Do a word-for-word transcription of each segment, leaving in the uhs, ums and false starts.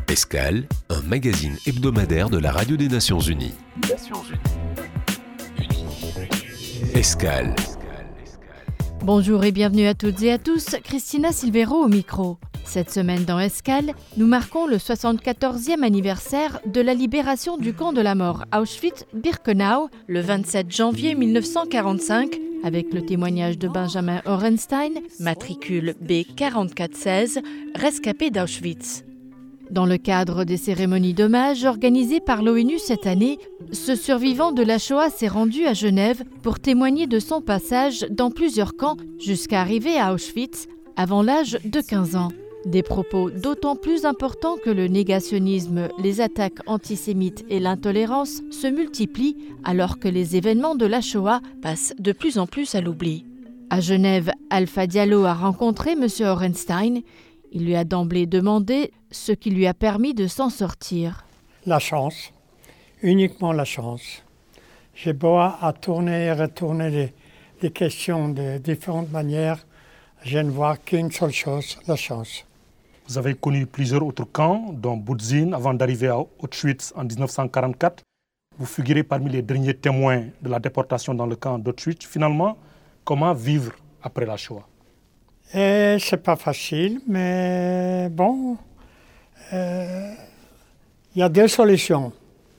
Escale, un magazine hebdomadaire de la Radio des Nations Unies. Nations Unies. Escale. Bonjour et bienvenue à toutes et à tous, Christina Silvero au micro. Cette semaine dans Escale, nous marquons le soixante-quatorzième anniversaire de la libération du camp de la mort Auschwitz-Birkenau le vingt-sept janvier mille neuf cent quarante-cinq avec le témoignage de Benjamin Orenstein, matricule B quarante-quatre seize, rescapé d'Auschwitz. Dans le cadre des cérémonies d'hommage organisées par l'ONU cette année, ce survivant de la Shoah s'est rendu à Genève pour témoigner de son passage dans plusieurs camps jusqu'à arriver à Auschwitz avant l'âge de quinze ans. Des propos d'autant plus importants que le négationnisme, les attaques antisémites et l'intolérance se multiplient alors que les événements de la Shoah passent de plus en plus à l'oubli. À Genève, Alpha Diallo a rencontré M. Orenstein. Il lui a d'emblée demandé ce qui lui a permis de s'en sortir. La chance, uniquement la chance. J'ai beau à tourner et retourner les, les questions de différentes manières, je ne vois qu'une seule chose, la chance. Vous avez connu plusieurs autres camps, dont Budzin, avant d'arriver à Auschwitz en dix-neuf cent quarante-quatre. Vous figurez parmi les derniers témoins de la déportation dans le camp d'Auschwitz. Finalement, comment vivre après la Shoah? Et c'est pas facile, mais bon, il euh, y a deux solutions.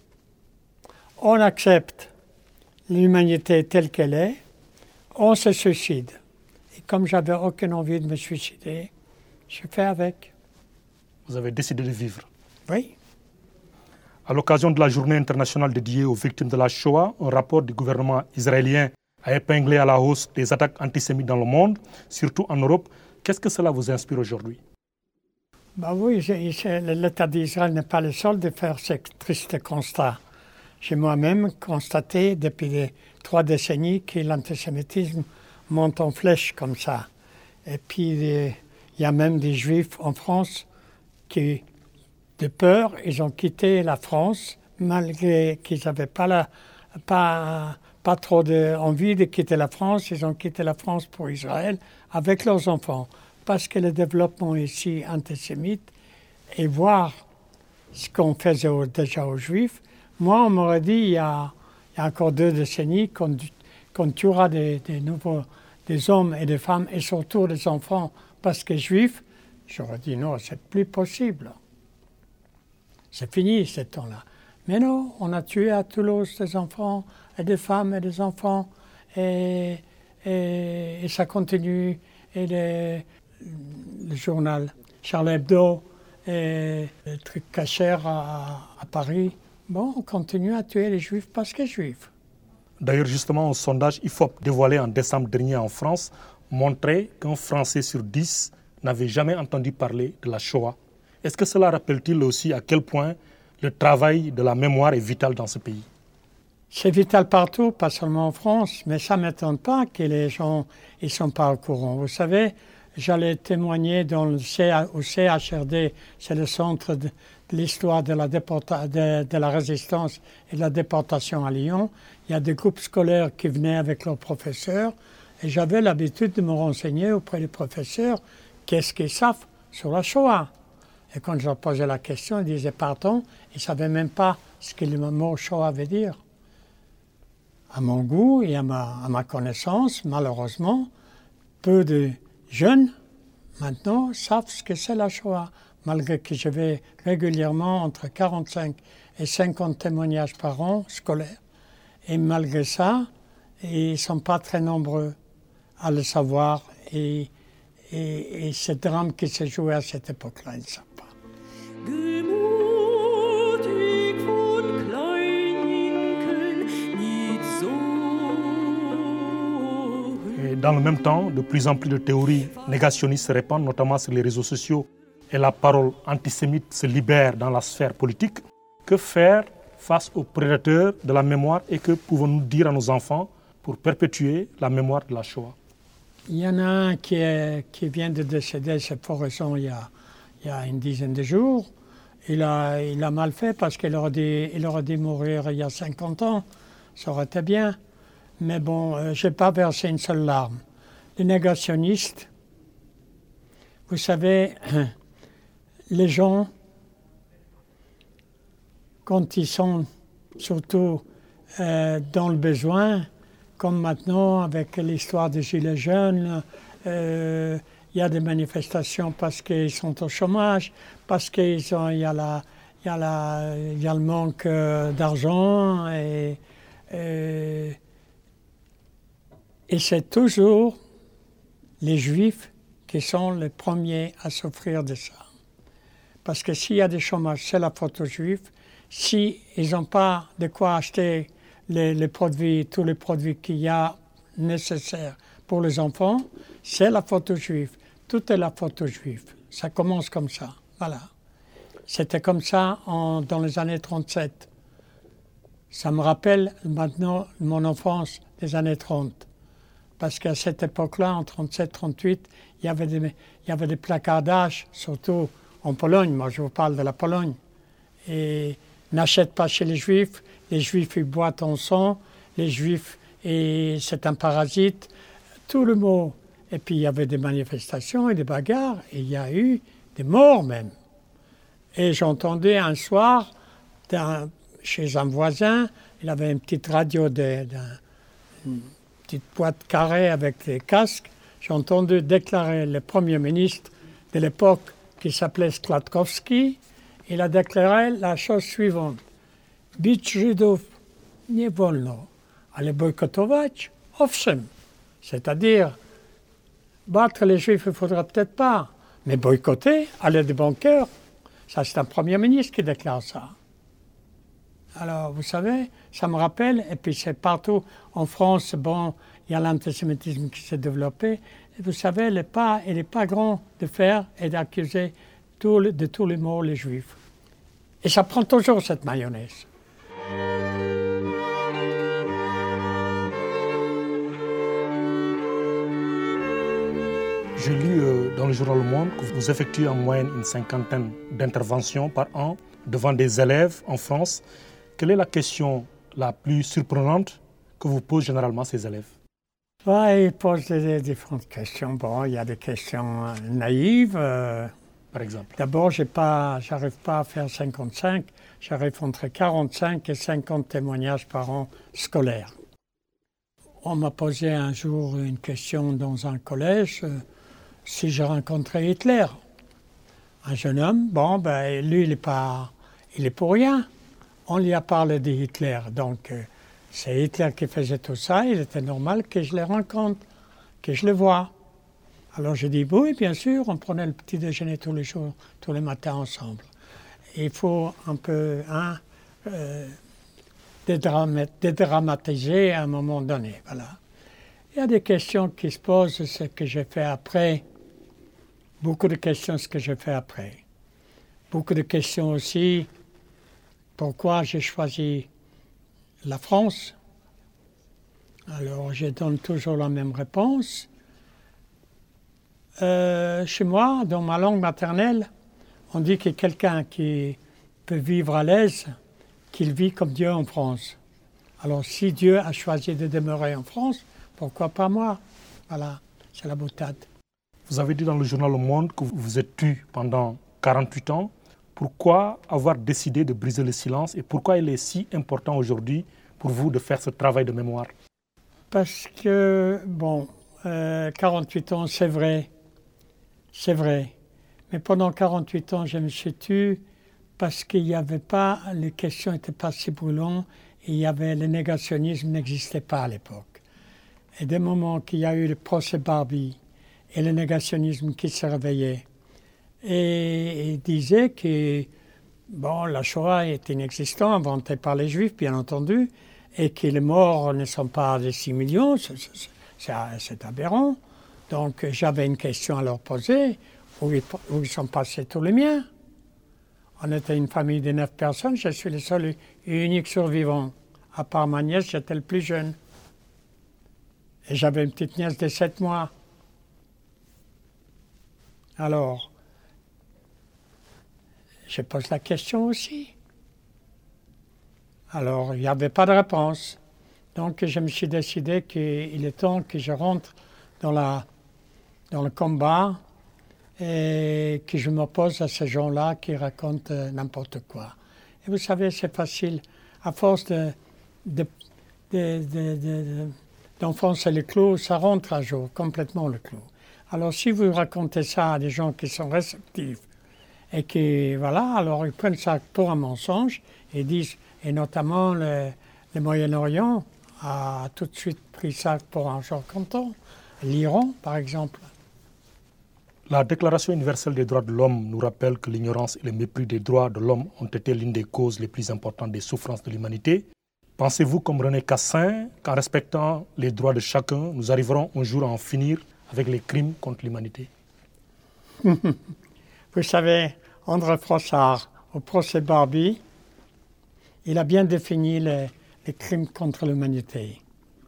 On accepte l'humanité telle qu'elle est, on se suicide. Et comme j'avais aucune envie de me suicider, je fais avec. Vous avez décidé de vivre? Oui. À l'occasion de la journée internationale dédiée aux victimes de la Shoah, un rapport du gouvernement israélien a épinglé à la hausse des attaques antisémites dans le monde, surtout en Europe. Qu'est-ce que cela vous inspire aujourd'hui? Bah oui, j'ai, j'ai, l'État d'Israël n'est pas le seul de faire ce triste constat. J'ai moi-même constaté depuis les trois décennies que l'antisémitisme monte en flèche comme ça. Et puis, il y a même des Juifs en France qui, de peur, ils ont quitté la France, malgré qu'ils n'avaient pas, la, pas, pas trop de, envie de quitter la France. Ils ont quitté la France pour Israël avec leurs enfants. Parce que le développement ici antisémite, et voir ce qu'on faisait au, déjà aux Juifs, moi, on m'aurait dit, il y a, il y a encore deux décennies, qu'on, qu'on tuera des, des nouveaux des hommes et des femmes, et surtout des enfants, parce que Juifs, j'aurais dit non, c'est plus possible. C'est fini, ce temps-là. Mais non, on a tué à Toulouse des enfants, et des femmes et des enfants, et, et, et ça continue. Et les, le journal Charlie Hebdo, et le truc Cacher à, à Paris, bon, on continue à tuer les Juifs parce que Juifs. D'ailleurs, justement, un sondage I F O P dévoilé en décembre dernier en France montrait qu'un Français sur dix n'avait jamais entendu parler de la Shoah. Est-ce que cela rappelle-t-il aussi à quel point le travail de la mémoire est vital dans ce pays? C'est vital partout, pas seulement en France, mais ça ne m'étonne pas que les gens ne sont pas au courant. Vous savez, j'allais témoigner dans le C A, au C H R D, c'est le centre de, de l'histoire de la, déporta, de, de la résistance et de la déportation à Lyon. Il y a des groupes scolaires qui venaient avec leurs professeurs et j'avais l'habitude de me renseigner auprès des professeurs qu'est-ce qu'ils savent sur la Shoah. Et quand je leur posais la question, ils disaient pardon, ils ne savaient même pas ce que le mot Shoah veut dire. À mon goût et à ma, à ma connaissance, malheureusement, peu de jeunes, maintenant, savent ce que c'est la Shoah, malgré que je vais régulièrement entre quarante-cinq et cinquante témoignages par an scolaires. Et malgré ça, ils ne sont pas très nombreux à le savoir. Et, et, et ce drame qui s'est joué à cette époque-là, ils ne savent pas. Dans le même temps, de plus en plus de théories négationnistes se répandent, notamment sur les réseaux sociaux, et la parole antisémite se libère dans la sphère politique. Que faire face aux prédateurs de la mémoire et que pouvons-nous dire à nos enfants pour perpétuer la mémoire de la Shoah? Il y en a un qui, est, qui vient de décéder, c'est pour raison, il y a, il y a une dizaine de jours. Il a, il a mal fait parce qu'il aurait dû, il aurait dû mourir il y a cinquante ans. Ça aurait été bien. Mais bon, euh, je n'ai pas versé une seule larme. Les négationnistes, vous savez, les gens quand ils sont surtout euh, dans le besoin, comme maintenant avec l'histoire des Gilets jaunes, euh, il y a des manifestations parce qu'ils sont au chômage, parce qu'il y a, la, il y a, la, il y a le manque euh, d'argent. Et, et, et c'est toujours les Juifs qui sont les premiers à souffrir de ça. Parce que s'il y a des chômages, c'est la faute aux Juifs. S'ils n'ont pas de quoi acheter les, les produits, tous les produits qu'il y a nécessaires pour les enfants, c'est la faute aux Juifs. Tout est la faute aux Juifs. Ça commence comme ça. Voilà. C'était comme ça en, dans les années trente-sept. Ça me rappelle maintenant mon enfance des années trente. Parce qu'à cette époque-là, en trente-sept trente-huit, il y avait des, il y avait des placardages, surtout en Pologne. Moi, je vous parle de la Pologne. Et n'achète pas chez les Juifs. Les Juifs, ils boivent ton sang. Les Juifs, et c'est un parasite. Tout le mot. Et puis, il y avait des manifestations et des bagarres. Et il y a eu des morts même. Et j'entendais un soir, d'un, chez un voisin, il avait une petite radio, de, de, une petite boîte carrée avec des casques. J'ai entendu déclarer le Premier ministre de l'époque, qui s'appelait Składkowski. Il a déclaré la chose suivante. Bić Żydów nie wolno, ale boycottować, owszem. C'est-à-dire, battre les Juifs, il ne faudra peut-être pas, mais boycotter, aller de bon cœur. Ça, c'est un Premier ministre qui déclare ça. Alors, vous savez, ça me rappelle, et puis c'est partout en France, bon, il y a l'antisémitisme qui s'est développé. Et vous savez, il n'est pas, il n'est pas grand de faire et d'accuser tout le, de tous les maux les Juifs. Et ça prend toujours cette mayonnaise. J'ai lu euh, dans le journal Le Monde que vous effectuez en moyenne une cinquantaine d'interventions par an devant des élèves en France. Quelle est la question la plus surprenante que vous posent généralement ces élèves? Ouais, ils posent des différentes questions. Bon, il y a des questions euh, naïves. Euh, par exemple? D'abord, je n'arrive pas à faire cinquante-cinq. J'arrive entre quarante-cinq et cinquante témoignages par an scolaires. On m'a posé un jour une question dans un collège, euh, si j'ai rencontré Hitler. Un jeune homme, bon, ben, lui, il n'est pas, il est pour rien. On lui a parlé de Hitler, donc euh, c'est Hitler qui faisait tout ça, il était normal que je le rencontre, que je le vois. Alors j'ai dit, oui, bien sûr, on prenait le petit déjeuner tous les jours, tous les matins ensemble. Il faut un peu hein, euh, dédramatiser à un moment donné, voilà. Il y a des questions qui se posent, ce que j'ai fait après. Beaucoup de questions, ce que j'ai fait après. Beaucoup de questions aussi, pourquoi j'ai choisi la France. Alors, je donne toujours la même réponse. Euh, chez moi, dans ma langue maternelle, on dit que quelqu'un qui peut vivre à l'aise, qu'il vit comme Dieu en France. Alors, si Dieu a choisi de demeurer en France, pourquoi pas moi? Voilà, c'est la boutade. Vous avez dit dans le journal Le Monde que vous vous êtes tu pendant quarante-huit ans. Pourquoi avoir décidé de briser le silence et pourquoi il est si important aujourd'hui pour vous de faire ce travail de mémoire? Parce que, bon, euh, quarante-huit ans, c'est vrai, c'est vrai. Mais pendant quarante-huit ans, je me suis tu parce qu'il n'y avait pas, les questions n'étaient pas si brûlantes et il y avait, le négationnisme n'existait pas à l'époque. Et dès le moment qu'il y a eu le procès Barbie et le négationnisme qui s'est réveillé, et il disait que bon, la Shoah est inexistante, inventée par les Juifs, bien entendu, et que les morts ne sont pas de six millions, c'est, c'est, c'est, c'est aberrant. Donc j'avais une question à leur poser, où ils, où ils sont passés tous les miens. On était une famille de neuf personnes, je suis le seul et unique survivant. À part ma nièce, j'étais le plus jeune. Et j'avais une petite nièce de sept mois. Alors, je pose la question aussi. Alors, il n'y avait pas de réponse. Donc, je me suis décidé qu'il est temps que je rentre dans, la, dans le combat et que je m'oppose à ces gens-là qui racontent n'importe quoi. Et vous savez, c'est facile. À force de, de, de, de, de, d'enfoncer le clou, ça rentre à jour, complètement le clou. Alors si vous racontez ça à des gens qui sont réceptifs et qui, voilà, alors ils prennent ça pour un mensonge et disent, et notamment le, le Moyen-Orient a tout de suite pris ça pour un genre comptant. L'Iran, par exemple. La Déclaration universelle des droits de l'homme nous rappelle que l'ignorance et le mépris des droits de l'homme ont été l'une des causes les plus importantes des souffrances de l'humanité. Pensez-vous, comme René Cassin, qu'en respectant les droits de chacun, nous arriverons un jour à en finir avec les crimes contre l'humanité? Vous savez, André Frossard, au procès Barbie, il a bien défini les, les crimes contre l'humanité.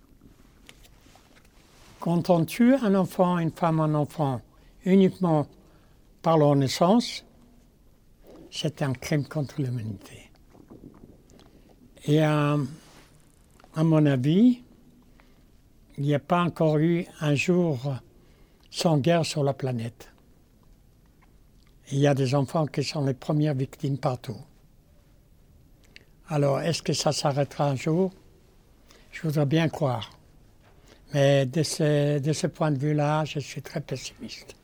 Quand on tue un enfant, une femme, un enfant, uniquement par leur naissance, c'est un crime contre l'humanité. Et à, à mon avis, il n'y a pas encore eu un jour sans guerre sur la planète. Il y a des enfants qui sont les premières victimes partout. Alors, est-ce que ça s'arrêtera un jour? Je voudrais bien croire. Mais de ce, de ce point de vue-là, je suis très pessimiste.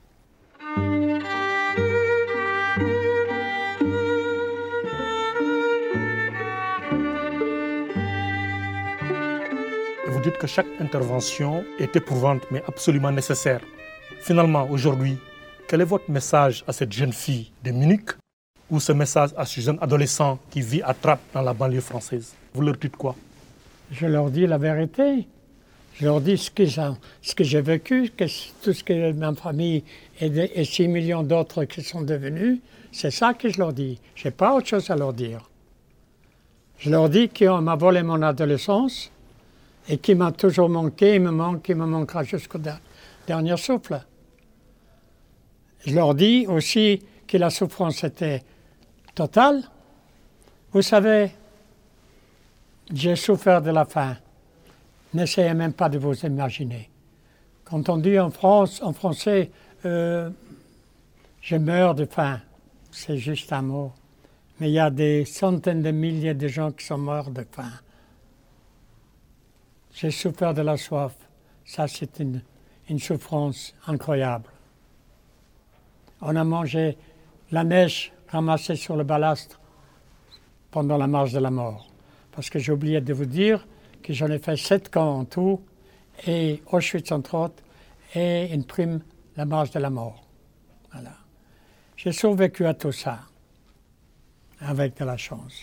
Vous dites que chaque intervention est éprouvante mais absolument nécessaire. Finalement, aujourd'hui, quel est votre message à cette jeune fille de Munich ou ce message à ce jeune adolescent qui vit à Trappes dans la banlieue française? Vous leur dites quoi? Je leur dis la vérité. Je leur dis ce que j'ai, ce que j'ai vécu, que tout ce que ma famille et, de, et six millions d'autres qui sont devenus, c'est ça que je leur dis. Je n'ai pas autre chose à leur dire. Je leur dis qu'on m'a volé mon adolescence et qui m'a toujours manqué, il me manque, il me manquera jusqu'au dernier souffle. Je leur dis aussi que la souffrance était totale. Vous savez, j'ai souffert de la faim. N'essayez même pas de vous imaginer. Quand on dit en France, en français, euh, je meurs de faim, c'est juste un mot. Mais il y a des centaines de milliers de gens qui sont morts de faim. J'ai souffert de la soif. Ça, c'est une, une souffrance incroyable. On a mangé la neige ramassée sur le balastre pendant la marche de la mort. Parce que j'ai oublié de vous dire que j'en ai fait sept camps en tout, et Auschwitz entre autres, et une prime, la marche de la mort. Voilà. J'ai survécu à tout ça, avec de la chance.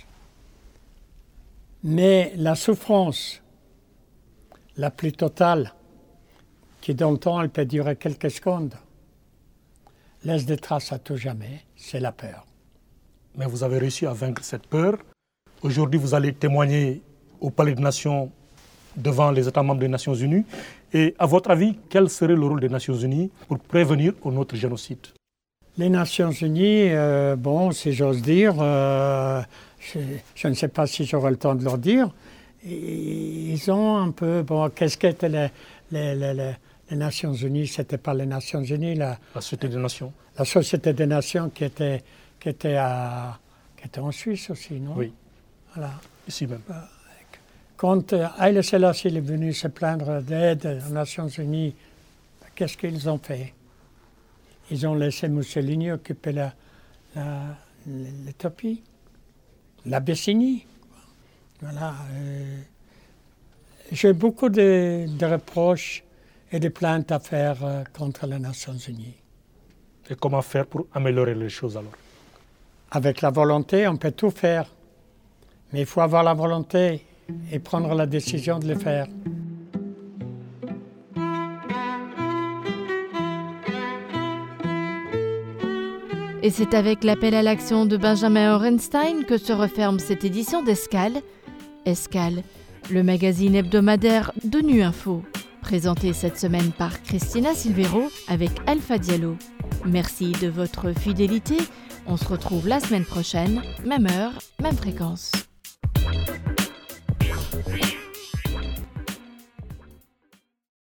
Mais la souffrance la plus totale, qui dans le temps elle peut durer quelques secondes, laisse des traces à tout jamais, c'est la peur. Mais vous avez réussi à vaincre cette peur. Aujourd'hui, vous allez témoigner au Palais des Nations devant les États membres des Nations Unies. Et à votre avis, quel serait le rôle des Nations Unies pour prévenir un autre génocide? Les Nations Unies, euh, bon, si j'ose dire, euh, je, je ne sais pas si j'aurai le temps de leur dire, ils ont un peu, bon, qu'est-ce qu'étaient les, les, les, les, les Nations Unies? C'était pas les Nations Unies, la, la Société des Nations. La Société des Nations qui était, qui était, à, qui était en Suisse aussi, non? Oui, voilà. Ici même. Quand Haïlé Sélassié est venu se plaindre d'aide aux Nations Unies, qu'est-ce qu'ils ont fait? Ils ont laissé Mussolini occuper la, la, l'Éthiopie, l'Abyssinie. Voilà. Euh, j'ai beaucoup de, de reproches et de plaintes à faire euh, contre les Nations Unies. Et comment faire pour améliorer les choses alors? Avec la volonté, on peut tout faire. Mais il faut avoir la volonté et prendre la décision de le faire. Et c'est avec l'appel à l'action de Benjamin Orenstein que se referme cette édition d'Escale. Escale, le magazine hebdomadaire de Nu Info, présenté cette semaine par Christina Silvero avec Alpha Diallo. Merci de votre fidélité. On se retrouve la semaine prochaine, même heure, même fréquence.